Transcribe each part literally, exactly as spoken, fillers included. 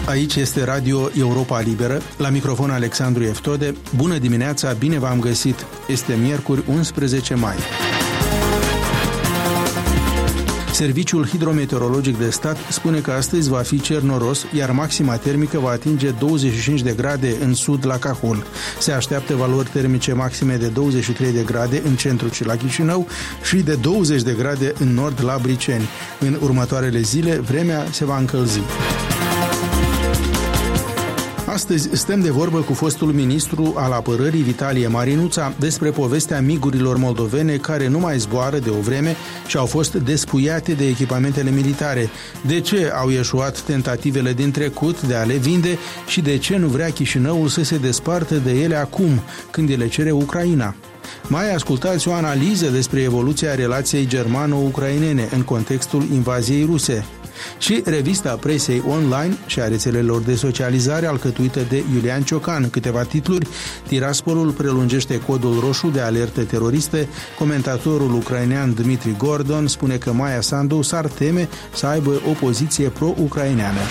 Aici este Radio Europa Liberă, la microfon Alexandru Eftode. Bună dimineața, bine v-am găsit! Este miercuri unsprezece mai. Serviciul Hidrometeorologic de Stat spune că astăzi va fi cer noros, iar maxima termică va atinge douăzeci și cinci de grade în sud la Cahul. Se așteaptă valori termice maxime de douăzeci și trei de grade în centru și la Chișinău și de douăzeci de grade în nord la Briceni. În următoarele zile, vremea se va încălzi. Astăzi stăm de vorbă cu fostul ministru al apărării Vitalie Marinuța despre povestea migurilor moldovene care nu mai zboară de o vreme și au fost despuiate de echipamentele militare. De ce au eșuat tentativele din trecut de a le vinde și de ce nu vrea Chișinăul să se despartă de ele acum, când le cere Ucraina? Mai ascultați o analiză despre evoluția relației germano-ucrainene în contextul invaziei ruse. Și revista presei online și a rețelelor de socializare alcătuită de Iulian Ciocan. Câteva titluri: Tiraspolul prelungește codul roșu de alertă teroriste, comentatorul ucrainean Dmitri Gordon spune că Maia Sandu s-ar teme să aibă o poziție pro-ucraineană.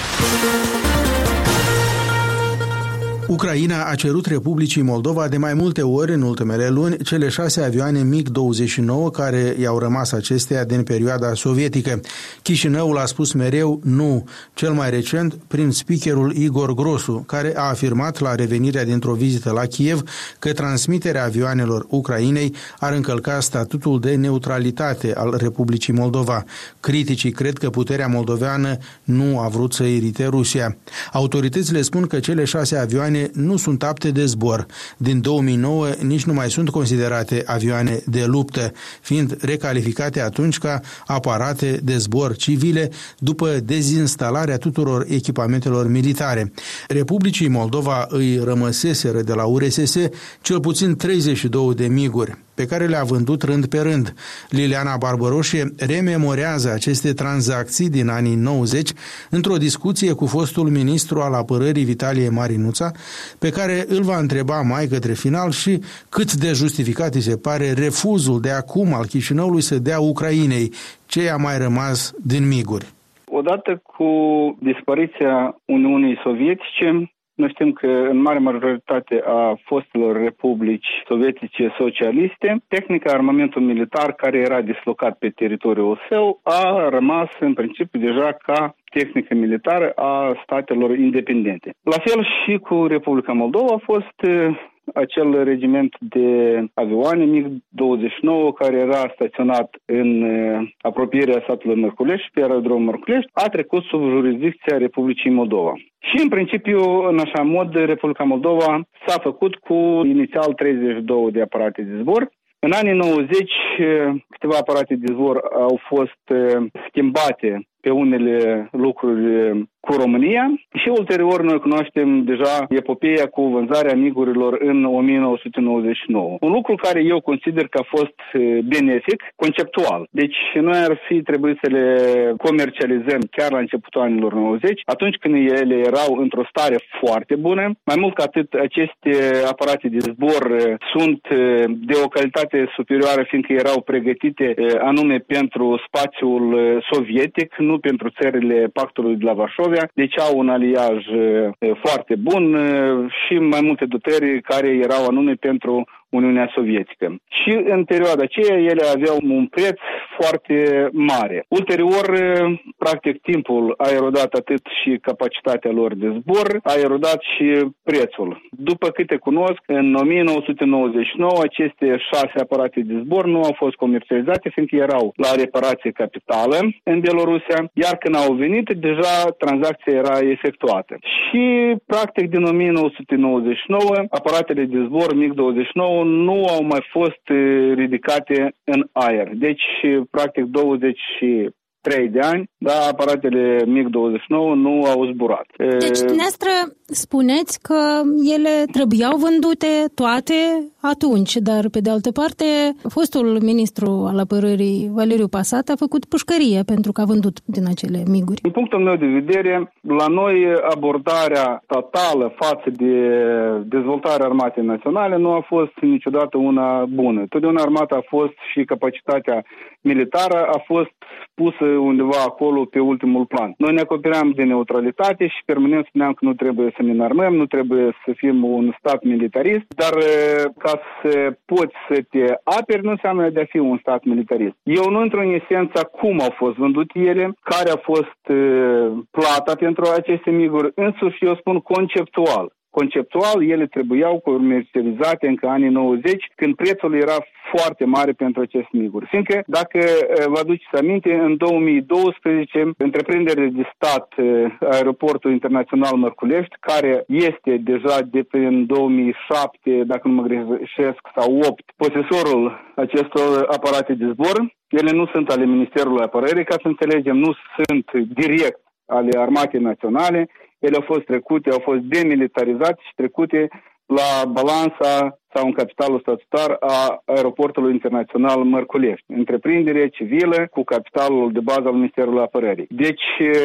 Ucraina a cerut Republicii Moldova de mai multe ori în ultimele luni cele șase avioane MiG douăzeci și nouă care i-au rămas acesteia din perioada sovietică. Chișinăul a spus mereu nu, cel mai recent prin speakerul Igor Grosu, care a afirmat la revenirea dintr-o vizită la Kiev că transmiterea avioanelor Ucrainei ar încălca statutul de neutralitate al Republicii Moldova. Criticii cred că puterea moldoveană nu a vrut să irite Rusia. Autoritățile spun că cele șase avioane nu sunt apte de zbor. Din două mii nouă nici nu mai sunt considerate avioane de luptă, fiind recalificate atunci ca aparate de zbor civile după dezinstalarea tuturor echipamentelor militare. Republicii Moldova îi rămăseseră de la U R S S cel puțin treizeci și două de miguri, pe care le-a vândut rând pe rând. Liliana Barbaroșie rememorează aceste tranzacții din anii nouăzeci într-o discuție cu fostul ministru al apărării Vitalie Marinuța, pe care îl va întreba mai către final și cât de justificat îi se pare refuzul de acum al Chișinăului să dea Ucrainei ce a mai rămas din miguri. Odată cu dispariția Uniunii Sovietice, noi știm că în mare majoritate a fostelor republici sovietice socialiste, tehnica, armamentul militar care era dislocat pe teritoriul său a rămas în principiu deja ca tehnică militară a statelor independente. La fel și cu Republica Moldova a fost acel regiment de avioane MiG douăzeci și nouă care era staționat în apropierea satului Mărculești, pe aerodromul Mărculești, a trecut sub jurisdicția Republicii Moldova. Și în principiu, în așa mod, Republica Moldova s-a făcut cu inițial treizeci și două de aparate de zbor. În anii nouăzeci, câteva aparate de zbor au fost schimbate pe unele lucruri cu România și ulterior noi cunoaștem deja epopeea cu vânzarea migurilor în o mie nouă sute nouăzeci și nouă. Un lucru care eu consider că a fost benefic, conceptual. Deci noi ar fi trebuit să le comercializăm chiar la începutul anilor nouăzeci, atunci când ele erau într-o stare foarte bună. Mai mult ca atât, aceste aparate de zbor sunt de o calitate superioară, fiindcă erau pregătite anume pentru spațiul sovietic, nu pentru țările Pactului de la Varșovia, deci au un aliaj foarte bun și mai multe dotări care erau anume pentru Uniunea Sovietică. Și în perioada aceea ele aveau un preț foarte mare. Ulterior, practic, timpul a erodat atât și capacitatea lor de zbor, a erodat și prețul. După câte cunosc, în o mie nouă sute nouăzeci și nouă aceste șase aparate de zbor nu au fost comercializate, fiindcă erau la reparație capitală în Bielorusia, iar când au venit, deja tranzacția era efectuată. Și, practic, din o mie nouă sute nouăzeci și nouă, aparatele de zbor MiG douăzeci și nouă nu au mai fost ridicate în aer. Deci, practic, douăzeci și trei de ani, dar aparatele MiG douăzeci și nouă nu au zburat. Deci, dumneavoastră spuneți că ele trebuiau vândute toate atunci, dar pe de altă parte, fostul ministru al apărării Valeriu Pasat a făcut pușcărie pentru că a vândut din acele miguri. Din punctul meu de vedere, la noi abordarea totală față de dezvoltarea armatei naționale nu a fost niciodată una bună. Totdeauna armata a fost și capacitatea militară a fost pusă undeva acolo pe ultimul plan. Noi ne acopeream de neutralitate și permanent spuneam că nu trebuie să ne înarmăm, nu trebuie să fim un stat militarist, dar ca să poți să te aperi nu înseamnă de a fi un stat militarist. Eu nu intru în esența cum au fost vândute ele, care a fost plata pentru aceste miguri, însuși eu spun conceptual. Conceptual, ele trebuiau comercializate încă anii nouăzeci, când prețul era foarte mare pentru aceste miguri. Fiindcă, dacă vă aduceți aminte, în două mii douăsprezece, întreprinderile de stat, Aeroportul Internațional Mărculești, care este deja de prin două mii șapte, dacă nu mă greșesc, sau opt, posesorul acestor aparate de zbor, ele nu sunt ale Ministerului Apărării, ca să înțelegem, nu sunt direct ale Armatei Naționale. Ele au fost trecute, au fost demilitarizate și trecute la balanța sau în capitalul statutar a Aeroportului Internațional Mărculești. Întreprindere civilă cu capitalul de bază al Ministerului Apărării. Deci,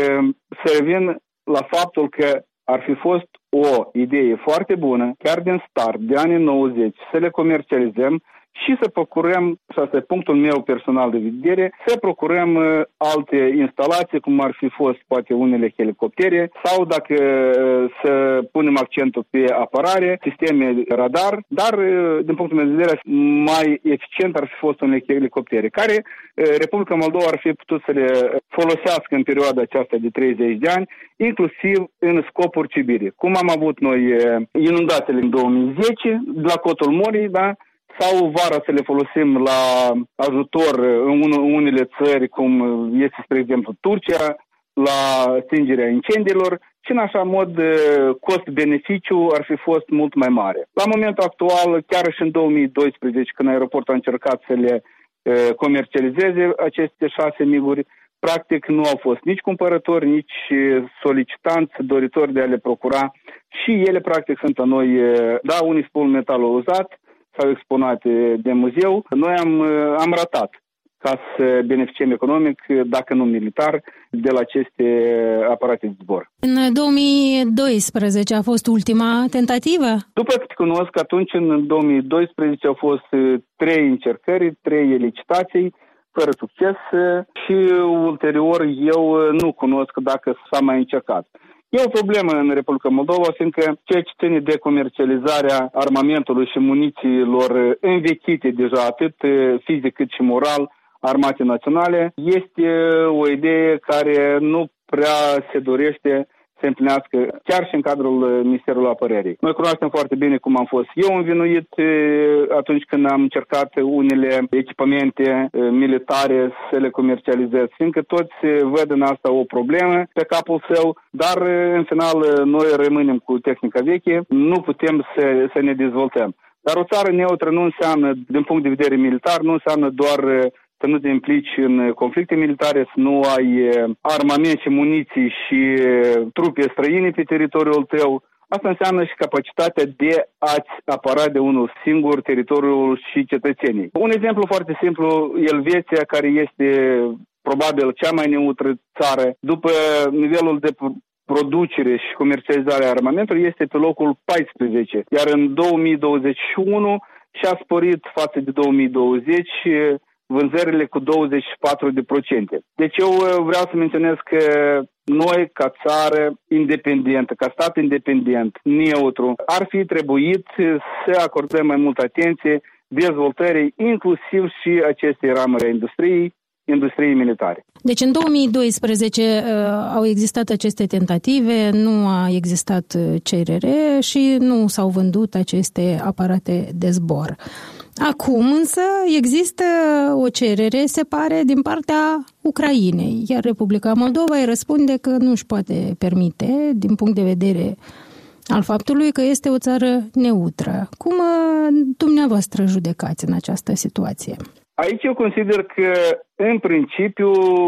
să revin la faptul că ar fi fost o idee foarte bună, chiar din start, de anii nouăzeci, să le comercializăm și să procurăm, și asta e punctul meu personal de vedere, să procurăm uh, alte instalații, cum ar fi fost poate unele helicoptere, sau dacă uh, să punem accentul pe apărare, sisteme radar, dar uh, din punctul meu de vedere mai eficient ar fi fost unele helicoptere, care uh, Republica Moldova ar fi putut să le folosească în perioada aceasta de treizeci de ani, inclusiv în scopuri civile. Cum am avut noi uh, inundațiile în două mii zece, la Cotul Morii, da? Sau vara să le folosim la ajutor în unele țări, cum este, spre exemplu, Turcia, la stingerea incendiilor și în așa mod cost-beneficiu ar fi fost mult mai mare. La momentul actual, chiar și în două mii doisprezece, când aeroportul a încercat să le comercializeze aceste șase miguri, practic nu au fost nici cumpărători, nici solicitanți doritori de a le procura și ele practic sunt la noi, da, unii spun metalul uzat, sau exponate de muzeu. Noi am, am ratat ca să beneficiem economic, dacă nu militar, de la aceste aparate de zbor. În două mii doisprezece a fost ultima tentativă? După cât cunosc, atunci în două mii doisprezece au fost trei încercări, trei licitații, fără succes și ulterior eu nu cunosc dacă s-a mai încercat. E o problemă în Republica Moldova, fiindcă ceea ce ține de comercializarea armamentului și munițiilor învechite deja, atât fizic cât și moral, Armatei Naționale, este o idee care nu prea se dorește să împlinească chiar și în cadrul Ministerului Apărării. Noi cunoaștem foarte bine cum am fost eu învinuit atunci când am încercat unele echipamente militare să le comercializez, fiindcă toți văd în asta o problemă pe capul său, dar în final noi rămânem cu tehnica veche, nu putem să, să ne dezvoltăm. Dar o țară neutră nu înseamnă, din punct de vedere militar, nu înseamnă doar să nu te implici în conflicte militare, să nu ai armament și muniții și trupe străine pe teritoriul tău. Asta înseamnă și capacitatea de a-ți apăra de unul singur teritoriul și cetățenii. Un exemplu foarte simplu, Elveția, care este probabil cea mai neutră țară, după nivelul de producere și comercializare a armamentului, este pe locul paisprezece, iar în două mii douăzeci și unu și-a sporit față de două mii douăzeci vânzările cu douăzeci și patru de procente. Deci eu vreau să menționez că noi, ca țară independentă, ca stat independent, neutru, ar fi trebuit să acordăm mai multă atenție dezvoltării, inclusiv și acestei ramuri a industriei, industriei militare. Deci în două mii doisprezece uh, au existat aceste tentative, nu a existat cerere și nu s-au vândut aceste aparate de zbor. Acum însă există o cerere, se pare, din partea Ucrainei, iar Republica Moldova îi răspunde că nu își poate permite, din punct de vedere al faptului că este o țară neutră. Cum dumneavoastră judecați în această situație? Aici eu consider că, în principiu,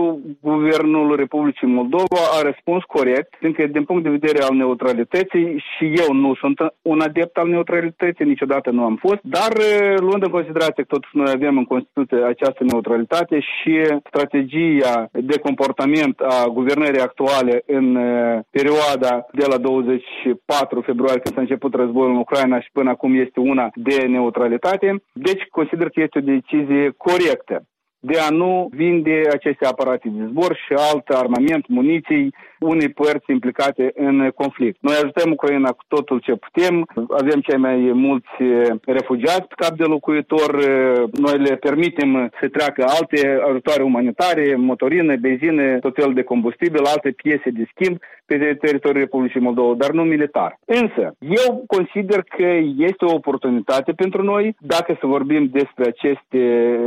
Guvernul Republicii Moldova a răspuns corect, fiindcă, din punct de vedere al neutralității, și eu nu sunt un adept al neutralității, niciodată nu am fost, dar luând în considerație că totuși noi avem în Constituție această neutralitate și strategia de comportament a guvernării actuale în perioada de la douăzeci și patru februarie, când s-a început războiul în Ucraina, și până acum este una de neutralitate, deci consider că este o decizie corectă. de a nu vinde aceste aparate de zbor și alt armament, muniții unei părți implicate în conflict. Noi ajutăm Ucraina cu totul ce putem, avem cei mai mulți refugiați pe cap de locuitor, noi le permitem să treacă alte ajutoare umanitare, motorină, benzină, tot fel de combustibil, alte piese de schimb pe teritoriul Republicii Moldova, dar nu militar. Însă, eu consider că este o oportunitate pentru noi, dacă să vorbim despre aceste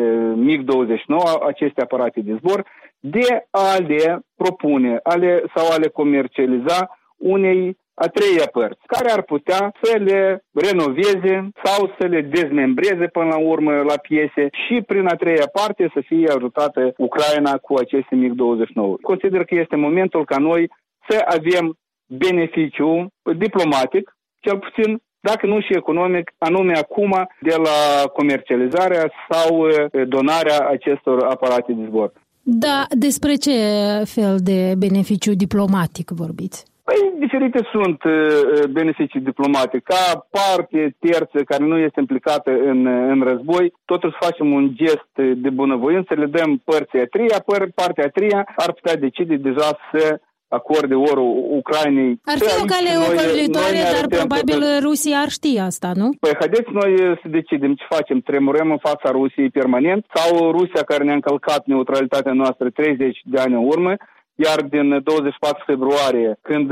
MiG douăzeci și nouă, aceste aparate de zbor, de a le propune a le, sau a le comercializa unei a treia părți, care ar putea să le renoveze sau să le dezmembreze până la urmă la piese și prin a treia parte să fie ajutată Ucraina cu aceste MiG douăzeci și nouă. Consider că este momentul ca noi să avem beneficiu diplomatic, cel puțin, dacă nu și economic, anume acum de la comercializarea sau donarea acestor aparate de zbor. Da, despre ce fel de beneficiu diplomatic vorbiți? Păi, diferite sunt uh, beneficii diplomatice. Ca parte terță care nu este implicată în, în război, totuși facem un gest de bunăvoință, le dăm părții a treia, păr, partea a treia ar putea decide deja să acorde orul Ucrainei. Ar fi o cale ocolitoare, dar probabil că Rusia ar ști asta, nu? Păi haideți noi să decidem ce facem. Tremurăm în fața Rusiei permanent sau Rusia care ne-a încălcat neutralitatea noastră treizeci de ani în urmă, iar din douăzeci și patru februarie, când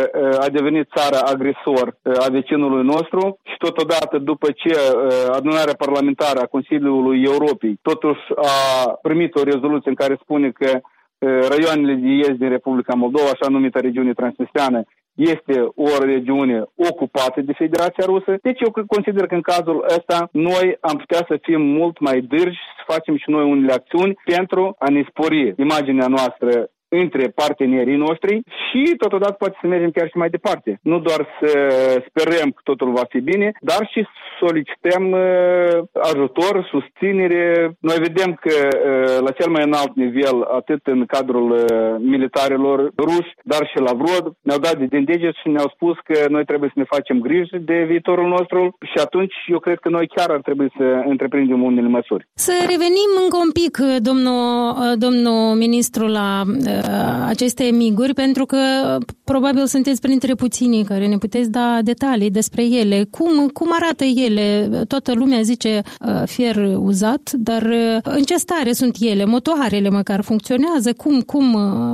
a devenit țara agresor a vecinului nostru și totodată după ce adunarea parlamentară a Consiliului Europei totuși a primit o rezoluție în care spune că raioanele de est din Republica Moldova, așa numită regiune transnistreană, este o regiune ocupată de Federația Rusă. Deci eu consider că în cazul ăsta noi am putea să fim mult mai dârji, să facem și noi unele acțiuni pentru a ne spori imaginea noastră între partenerii noștri și totodată poate să mergem chiar și mai departe. Nu doar să sperăm că totul va fi bine, dar și solicităm uh, ajutor, susținere. Noi vedem că uh, la cel mai înalt nivel, atât în cadrul uh, militarilor ruși, dar și la Vrod, ne-au dat de din deget și ne-au spus că noi trebuie să ne facem griji de viitorul nostru și atunci eu cred că noi chiar ar trebui să întreprindem unele măsuri. Să revenim încă un pic, domnul, domnul ministru, la aceste miguri, pentru că probabil sunteți printre puținii care ne puteți da detalii despre ele. Cum, cum arată ele? Toată lumea zice fier uzat, dar în ce stare sunt ele? Motoarele măcar funcționează? Cum, cum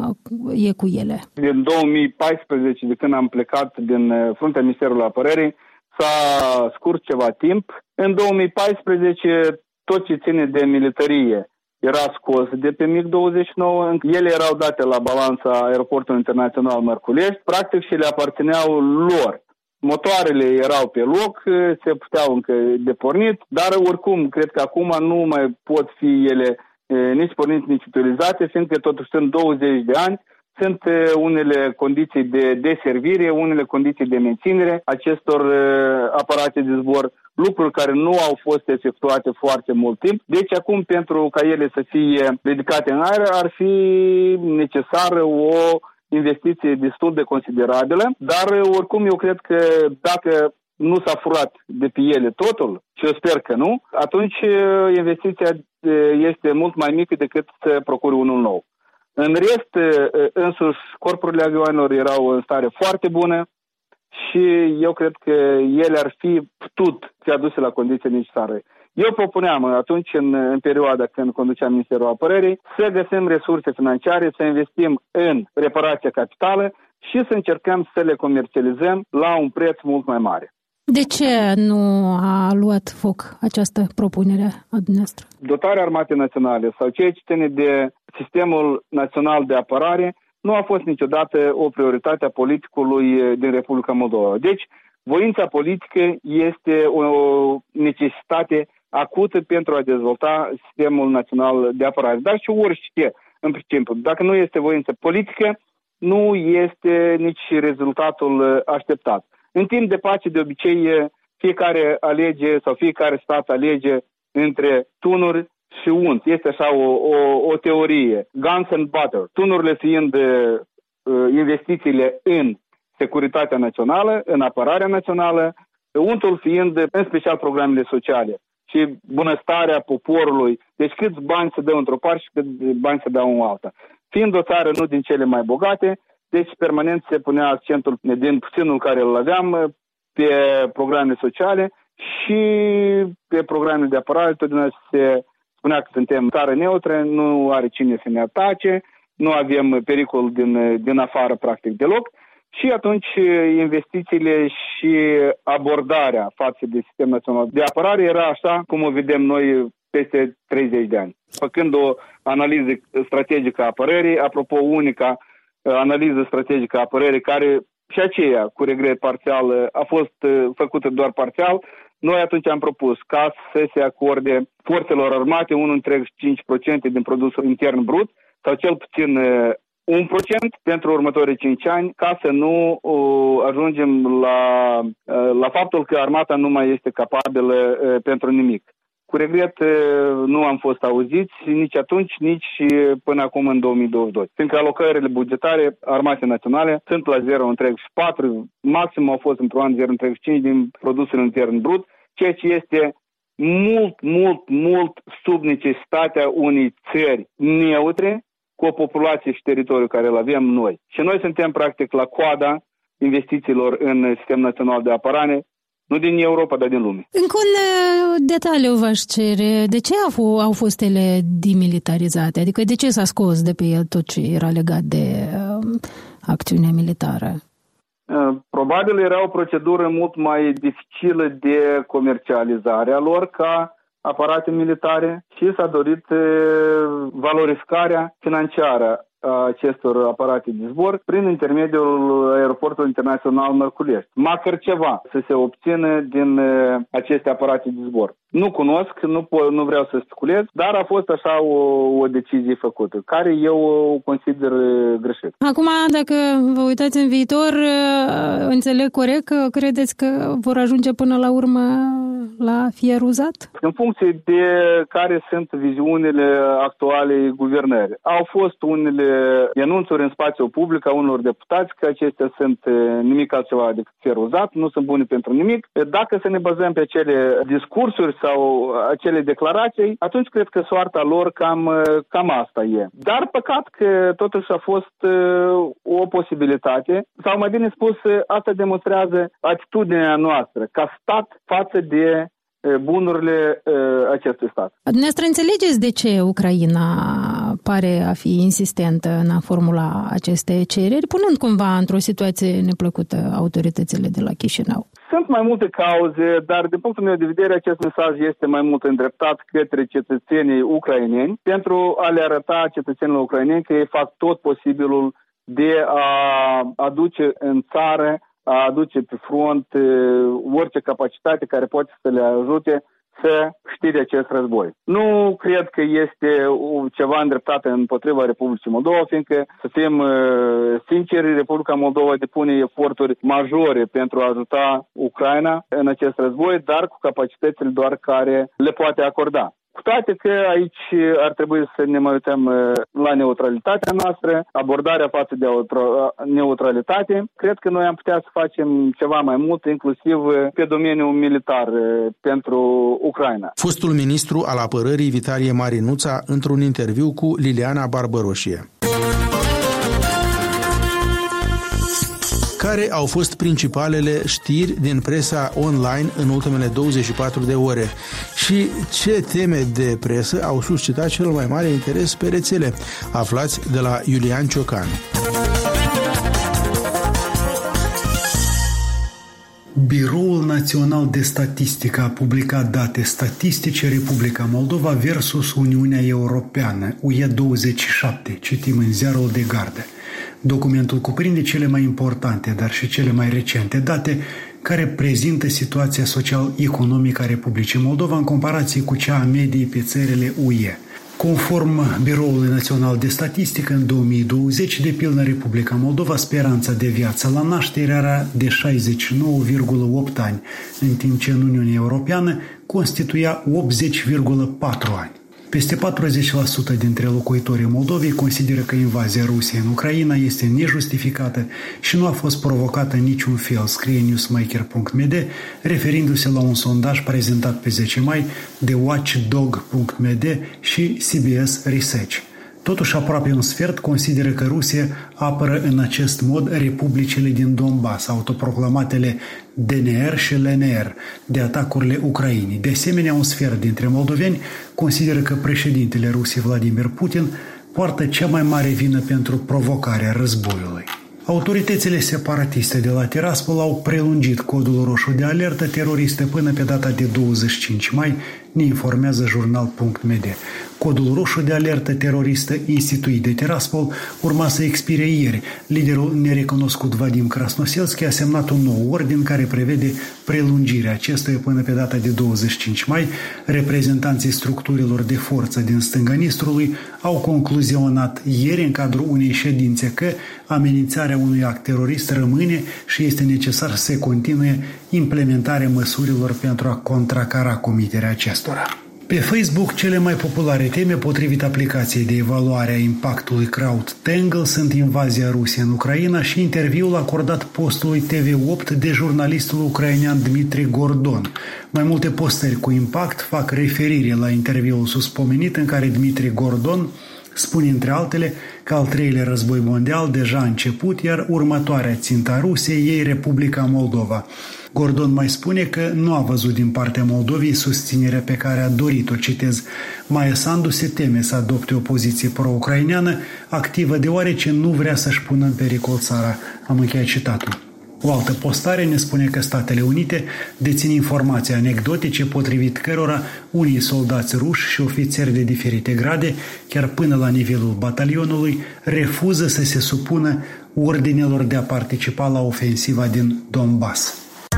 e cu ele? Din două mii paisprezece, de când am plecat din fruntea Ministerului Apărării, s-a scurs ceva timp. În două mii paisprezece, tot ce ține de militarie era scos de pe MiG douăzeci și nouă, ele erau date la balanța Aeroportului Internațional Mărculești, practic și le aparțineau lor. Motoarele erau pe loc, se puteau încă de pornit, dar oricum, cred că acum nu mai pot fi ele nici pornite, nici utilizate, fiindcă totuși sunt douăzeci de ani, sunt unele condiții de deservire, unele condiții de menținere acestor aparate de zbor, lucruri care nu au fost efectuate foarte mult timp. Deci acum, pentru ca ele să fie ridicate în aer, ar fi necesară o investiție destul de considerabilă, dar oricum eu cred că dacă nu s-a furat de pe ele totul, și eu sper că nu, atunci investiția este mult mai mică decât să procuri unul nou. În rest, însuși, corpurile avioanelor erau în stare foarte bună și eu cred că ele ar fi putut fi aduse la condiții necesare. Eu propuneam atunci, în, în perioada când conduceam Ministerul Apărării, să găsim resurse financiare, să investim în reparația capitală și să încercăm să le comercializăm la un preț mult mai mare. De ce nu a luat foc această propunere a dumneavoastră? Dotarea Armatei Naționale sau ceea ce ține de Sistemul Național de Apărare nu a fost niciodată o prioritate a politicului din Republica Moldova. Deci, voința politică este o necesitate acută pentru a dezvolta Sistemul Național de Apărare. Dar și orice, în principiu, dacă nu este voință politică, nu este nici rezultatul așteptat. În timp de pace, de obicei, fiecare alege sau fiecare stat alege între tunuri și unt. Este așa o, o, o teorie. Guns and butter. Tunurile fiind uh, investițiile în securitatea națională, în apărarea națională, untul fiind în special programele sociale. și bunăstarea poporului. Deci câți bani se dă într-o parte și câți bani se dau în alta. Fiind o țară nu din cele mai bogate, deci permanent se punea accentul din puținul care îl aveam pe programe sociale și pe programele de apărare. Totdeauna se spunea că suntem țară neutră, nu are cine să ne atace, nu avem pericol din, din afară practic deloc. Și atunci investițiile și abordarea față de Sistemul Național de Apărare era așa cum o vedem noi peste treizeci de ani. Făcând o analiză strategică a apărării, apropo unica analiză strategică a apărării, care și aceea, cu regret parțial, a fost făcută doar parțial, noi atunci am propus ca să se acorde forțelor armate unu virgulă cinci la sută din produsul intern brut, sau cel puțin un procent pentru următorii cinci ani, ca să nu uh, ajungem la, uh, la faptul că armata nu mai este capabilă uh, pentru nimic. Cu regret uh, nu am fost auziți nici atunci, nici până acum în două mii douăzeci și doi. Fiindcă alocările bugetare armatei naționale sunt la zero virgulă patru, maxim au fost într-un an zero virgulă cinci din produsul intern brut, ceea ce este mult, mult, mult sub necesitatea unei țări neutre, cu o populație și teritoriu care îl avem noi. Și noi suntem practic la coada investițiilor în Sistemul Național de Apărare, nu din Europa, dar din lume. Încă un detaliu v-aș cere. De ce au, au fost ele demilitarizate? Adică de ce s-a scos de pe el tot ce era legat de uh, acțiunea militară? Uh, probabil era o procedură mult mai dificilă de comercializare a lor ca aparate militare și s-a dorit valorificarea financiară a acestor aparate de zbor prin intermediul aeroportului internațional Mărculești. Măcar ceva să se obțină din aceste aparate de zbor. Nu cunosc, nu, nu vreau să speculez, dar a fost așa o, o decizie făcută, care eu o consider greșit. Acum, dacă vă uitați în viitor, înțeleg corect că credeți că vor ajunge până la urmă la fier uzat? În funcție de care sunt viziunile actuale guvernări. Au fost unele denunțuri în spațiul public a unor deputați că acestea sunt nimic altceva decât fier uzat, nu sunt bune pentru nimic. Dacă să ne bazăm pe acele discursuri sau acele declarații, atunci cred că soarta lor cam, cam asta e. Dar păcat că totuși a fost o posibilitate, sau mai bine spus, asta demonstrează atitudinea noastră ca stat față de bunurile acestui stat. Dumneavoastră înțelegeți de ce Ucraina pare a fi insistentă în a formula aceste cereri, punând cumva într-o situație neplăcută autoritățile de la Chișinău? Sunt mai multe cauze, dar din punctul meu de vedere acest mesaj este mai mult îndreptat către cetățenii ucraineni pentru a le arăta cetățenilor ucraineni că ei fac tot posibilul de a aduce în țară, a aduce pe front orice capacitate care poate să le ajute să câștige acest război. Nu cred că este ceva îndreptat împotriva Republicii Moldova, fiindcă, să fim sinceri, Republica Moldova depune eforturi majore pentru a ajuta Ucraina în acest război, dar cu capacitățile doar care le poate acorda. Cu toate că aici ar trebui să ne mai uităm la neutralitatea noastră, abordarea față de neutralitate. Cred că noi am putea să facem ceva mai mult, inclusiv pe domeniul militar pentru Ucraina. Fostul ministru al apărării Vitalie Marinuța într-un interviu cu Liliana Barbăroșie. Care au fost principalele știri din presa online în ultimele douăzeci și patru de ore și ce teme de presă au suscitat cel mai mare interes pe rețele? Aflați de la Iulian Ciocan. Biroul Național de Statistică a publicat date statistice Republica Moldova versus Uniunea Europeană, U E douăzeci și șapte, citim în ziarul de gardă. Documentul cuprinde cele mai importante, dar și cele mai recente date care prezintă situația social-economică a Republicii Moldova în comparație cu cea a mediei pe țările U E. Conform Biroului Național de Statistică, în două mii douăzeci, de pildă în Republica Moldova, speranța de viață la naștere era de șaizeci și nouă virgulă opt ani, în timp ce în Uniunea Europeană constituia optzeci virgulă patru ani. Peste patruzeci la sută dintre locuitorii Moldovei consideră că invazia Rusiei în Ucraina este nejustificată și nu a fost provocată în niciun fel, scrie newsmaker punct m d, referindu-se la un sondaj prezentat pe zece mai de watchdog punct m d și C B S Research. Totuși, aproape un sfert consideră că Rusia apără în acest mod republicile din Donbass, autoproclamatele D N R și L N R, de atacurile Ucrainei. De asemenea, un sfert dintre moldoveni consideră că președintele Rusiei Vladimir Putin poartă cea mai mare vină pentru provocarea războiului. Autoritățile separatiste de la Tiraspol au prelungit codul roșu de alertă teroristă până pe data de douăzeci și cinci mai, ne informează jurnal punct m d. Codul roșu de alertă teroristă instituit de Tiraspol urma să expire ieri. Liderul nerecunoscut Vadim Krasnoselski a semnat un nou ordin care prevede prelungirea acestuia până pe data de douăzeci și cinci mai. Reprezentanții structurilor de forță din stânga Nistrului au concluzionat ieri în cadrul unei ședințe că amenințarea unui act terorist rămâne și este necesar să se continue implementarea măsurilor pentru a contracara comiterea acestora. Pe Facebook, cele mai populare teme potrivit aplicației de evaluare a impactului CrowdTangle sunt invazia Rusiei în Ucraina și interviul acordat postului T V opt de jurnalistul ucrainean Dmitri Gordon. Mai multe postări cu impact fac referire la interviul suspomenit în care Dmitri Gordon spune între altele că al treilea război mondial deja a început, iar următoarea țintă a Rusiei e Republica Moldova. Gordon mai spune că nu a văzut din partea Moldovei susținerea pe care a dorit-o, citez, Maia Sandu se teme să adopte o poziție pro-ucraineană activă deoarece nu vrea să-și pună în pericol țara. Am încheiat citatul. O altă postare ne spune că Statele Unite dețin informații anecdotice potrivit cărora unii soldați ruși și ofițeri de diferite grade, chiar până la nivelul batalionului, refuză să se supună ordinelor de a participa la ofensiva din Donbass.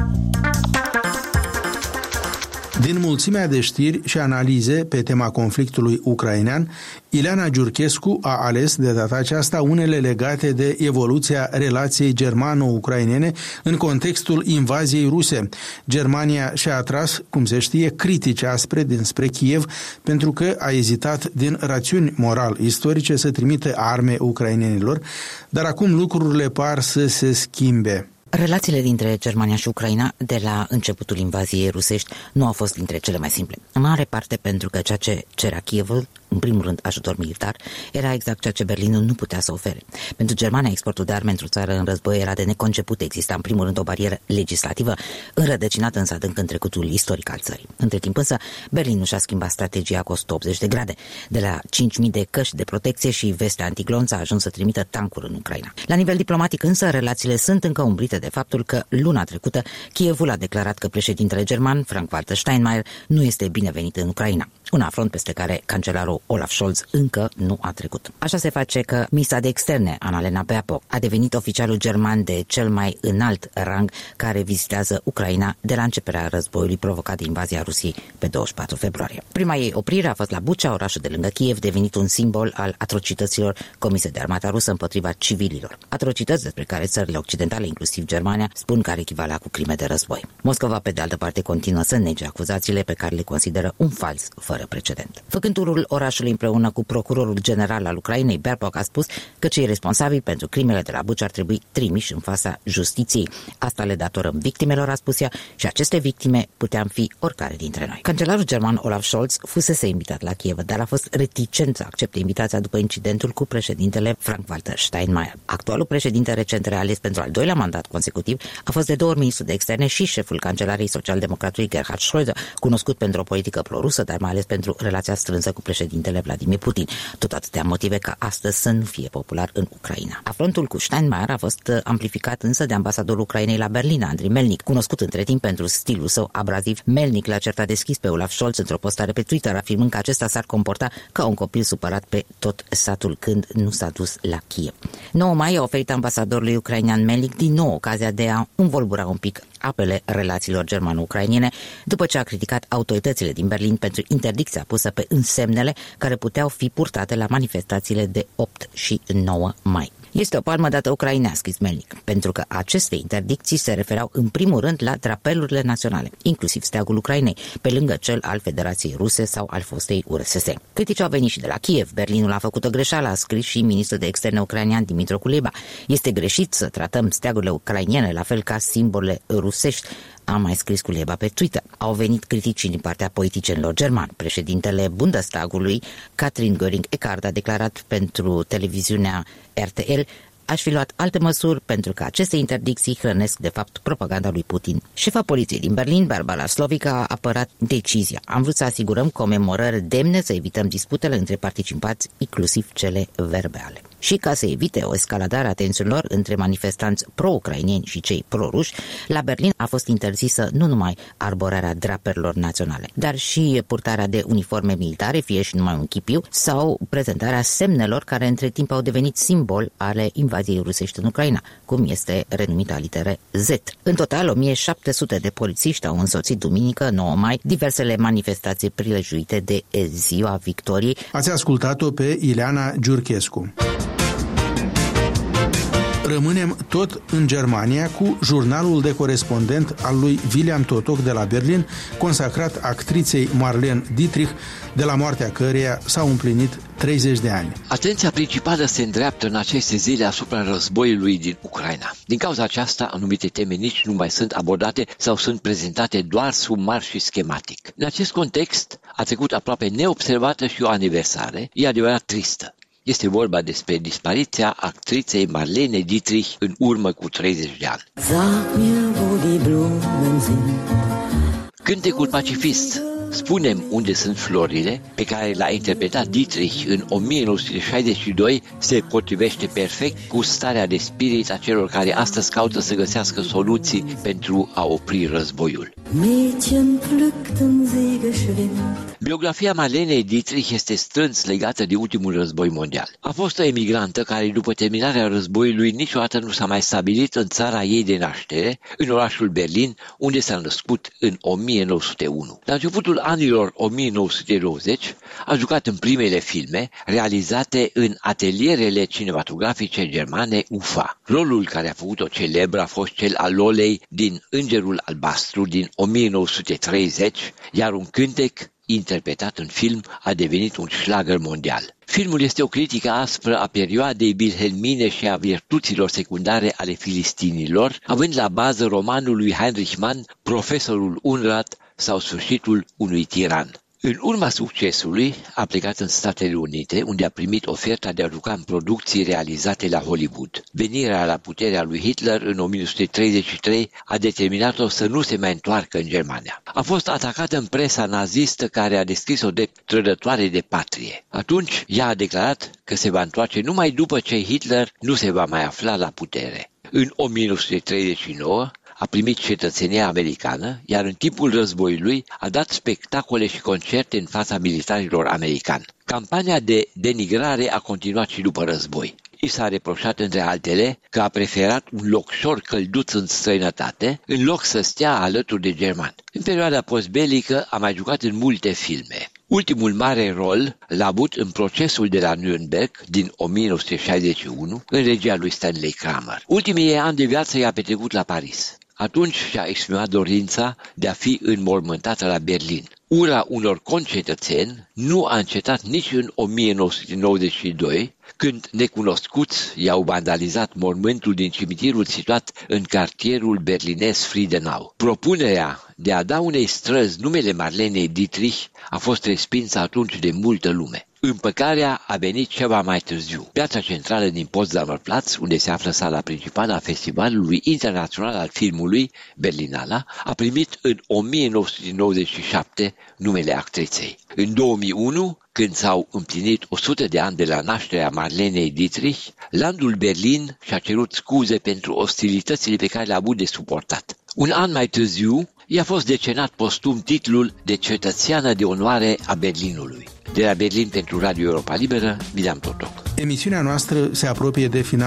Din mulțimea de știri și analize pe tema conflictului ucrainean, Ileana Giurchescu a ales de data aceasta unele legate de evoluția relației germano-ucrainene în contextul invaziei ruse. Germania și-a atras, cum se știe, critici aspre dinspre Kiev pentru că a ezitat din rațiuni moral-istorice să trimită arme ucrainenilor, dar acum lucrurile par să se schimbe. Relațiile dintre Germania și Ucraina de la începutul invaziei rusești nu au fost dintre cele mai simple. În mare parte pentru că ceea ce cerea Kievul, în primul rând ajutor militar, era exact ceea ce Berlinul nu putea să ofere. Pentru Germania, exportul de arme într-o țară în război era de neconceput. Exista în primul rând o barieră legislativă, înrădăcinată însă adânc în trecutul istoric al țării. Între timp însă, Berlinul și-a schimbat strategia cu o sută optzeci de grade. De la cinci mii de căști de protecție și veste antiglonț a ajuns să trimită tancuri în Ucraina. La nivel diplomatic însă, relațiile sunt încă umbrite de faptul că luna trecută Kievul a declarat că președintele german, Frank-Walter Steinmeier, nu este binevenit în Ucraina. Un afront peste care cancelarul Olaf Scholz încă nu a trecut. Așa se face că ministra de externe, Annalena Baerbock, a devenit oficialul german de cel mai înalt rang care vizitează Ucraina de la începerea războiului provocat de invazia Rusiei pe douăzeci și patru februarie. Prima ei oprire a fost la Bucha, orașul de lângă Kiev, devenit un simbol al atrocităților comise de armata rusă împotriva civililor. Atrocități despre care țările occidentale, inclusiv Germania, spun că ar echivala cu crime de război. Moscova, pe de altă parte, continuă să nege acuzațiile pe care le consideră un fals fără precedent. Făcând turul orașului împreună cu procurorul general al Ucrainei, Baerbock a spus că cei responsabili pentru crimele de la Bucha ar trebui trimiși în fața justiției. Asta le datorăm victimelor, a spus ea, și aceste victime puteam fi oricare dintre noi. Cancelarul german Olaf Scholz fusese invitat la Kiev, dar a fost reticent să accepte invitația după incidentul cu președintele Frank-Walter Steinmeier. Actualul președinte recent reales pentru al doilea mandat consecutiv a fost de două ori ministru de externe și șeful cancelariei social-democratului Gerhard Schröder, cunoscut pentru o politică prorusă, dar mai ales pentru relația strânsă cu președintele Vladimir Putin. Tot atâtea motive ca astăzi să nu fie popular în Ucraina. Afrontul cu Steinmeier a fost amplificat însă de ambasadorul Ucrainei la Berlin, Andriy Melnik, cunoscut între timp pentru stilul său abraziv. Melnik l-a certat deschis pe Olaf Scholz într-o postare pe Twitter, afirmând că acesta s-ar comporta ca un copil supărat pe tot satul când nu s-a dus la Kiev. nouă mai a oferit ambasadorului ucrainean Melnik din nou ocazia de a învolbura un pic apele relațiilor germano-ucrainene, după ce a criticat autoritățile din Berlin pentru interdicția pusă pe însemnele care puteau fi purtate la manifestațiile de opt și nouă mai. Este o palmă dată Ucrainei, a scris Melnick, pentru că aceste interdicții se refereau în primul rând la drapelurile naționale, inclusiv steagul Ucrainei, pe lângă cel al Federației Ruse sau al fostei U R S S. Critici au venit și de la Kiev. Berlinul a făcut o greșeală, a scris și ministrul de externe ucrainean Dimitro Kuleba. Este greșit să tratăm steagurile ucrainene la fel ca simbole rusești, a mai scris Kuleba pe Twitter. Au venit critici din partea politicienilor germani. Președintele Bundestagului, Katrin Göring-Eckardt, a declarat pentru televiziunea R T L: aș fi luat alte măsuri pentru că aceste interdicții hrănesc de fapt propaganda lui Putin. Șefa poliției din Berlin, Barbara Slovica, a apărat decizia. Am vrut să asigurăm comemorări demne, să evităm disputele între participanți, inclusiv cele verbale. Și ca să evite o escaladare a tensiunilor între manifestanți pro-ucraineni și cei pro-ruși, la Berlin a fost interzisă nu numai arborarea draperilor naționale, dar și purtarea de uniforme militare, fie și numai un chipiu, sau prezentarea semnelor care între timp au devenit simbol ale invaziei rusești în Ucraina, cum este renumita litere Z. În total, o mie șapte sute de polițiști au însoțit duminică, nouă mai, diversele manifestații prilejuite de Ziua Victoriei. Ați ascultat-o pe Ileana Giurchescu. Rămânem tot în Germania cu jurnalul de corespondent al lui William Totok de la Berlin, consacrat actriței Marlene Dietrich, de la moartea căreia s-au împlinit treizeci de ani. Atenția principală se îndreaptă în aceste zile asupra războiului din Ucraina. Din cauza aceasta, anumite teme nici nu mai sunt abordate sau sunt prezentate doar sumar și schematic. În acest context, a trecut aproape neobservată și o aniversare, e adevărat tristă. Este vorba despre dispariția actriței Marlene Dietrich în urmă cu treizeci de ani. Cântecul pacifist Spunem unde sunt florile, pe care l-a interpretat Dietrich în o mie nouă sute șaizeci și doi, se potrivește perfect cu starea de spirit a celor care astăzi caută să găsească soluții pentru a opri războiul. Biografia Marlenei Dietrich este strâns legată de ultimul război mondial. A fost o emigrantă care, după terminarea războiului, niciodată nu s-a mai stabilit în țara ei de naștere, în orașul Berlin, unde s-a născut în o mie nouă sute unu. La începutul anilor o mie nouă sute douăzeci, a jucat în primele filme realizate în atelierele cinematografice germane U F A. Rolul care a făcut-o celebră a fost cel al Lolei din Îngerul Albastru din o mie nouă sute treizeci, iar un cântec interpretat în film a devenit un șlagăr mondial. Filmul este o critică aspră a perioadei wilhelmine și a virtuților secundare ale filistinilor, având la bază romanul lui Heinrich Mann, Profesorul Unrat sau Sfârșitul unui tiran. În urma succesului, a plecat în Statele Unite, unde a primit oferta de a juca în producții realizate la Hollywood. Venirea la puterea lui Hitler în o mie nouă sute treizeci și trei a determinat-o să nu se mai întoarcă în Germania. A fost atacată în presa nazistă, care a descris-o de trădătoare de patrie. Atunci, ea a declarat că se va întoarce numai după ce Hitler nu se va mai afla la putere. În o mie nouă sute treizeci și nouă, a primit cetățenia americană, iar în timpul războiului a dat spectacole și concerte în fața militarilor americani. Campania de denigrare a continuat și după război. I s-a reproșat, între altele, că a preferat un locșor călduț în străinătate, în loc să stea alături de germani. În perioada postbelică a mai jucat în multe filme. Ultimul mare rol l-a avut în Procesul de la Nürnberg din o mie nouă sute șaizeci și unu, în regia lui Stanley Kramer. Ultimii ani de viață i-a petrecut la Paris. Atunci și-a exprimat dorința de a fi înmormântată la Berlin. Ura unor concetățeni nu a încetat nici în o mie nouă sute nouăzeci și doi, când necunoscuți i-au vandalizat mormântul din cimitirul situat în cartierul berlinez Friedenau. Propunerea de a da unei străzi numele Marlenei Dietrich a fost respinsă atunci de multă lume. Împăcarea a venit ceva mai târziu. Piața centrală din Potsdamer Platz, unde se află sala principală a Festivalului Internațional al Filmului, Berlinala, a primit în o mie nouă sute nouăzeci și șapte numele actriței. În două mii unu, când s-au împlinit o sută de ani de la nașterea Marlenei Dietrich, landul Berlin și-a cerut scuze pentru ostilitățile pe care le-a avut de suportat. Un an mai târziu, i-a fost decenat postum titlul de cetățeană de onoare a Berlinului. De la Berlin pentru Radio Europa Liberă, William Totok. Emisiunea noastră se apropie de final.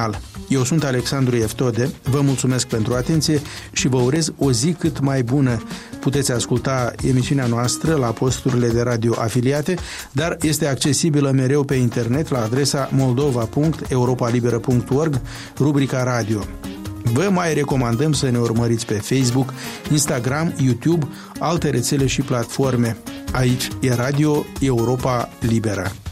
Eu sunt Alexandru Eftode, vă mulțumesc pentru atenție și vă urez o zi cât mai bună. Puteți asculta emisiunea noastră la posturile de radio afiliate, dar este accesibilă mereu pe internet la adresa moldova punct europa liberă punct org, rubrica radio. Vă mai recomandăm să ne urmăriți pe Facebook, Instagram, YouTube, alte rețele și platforme. Aici e Radio Europa Liberă.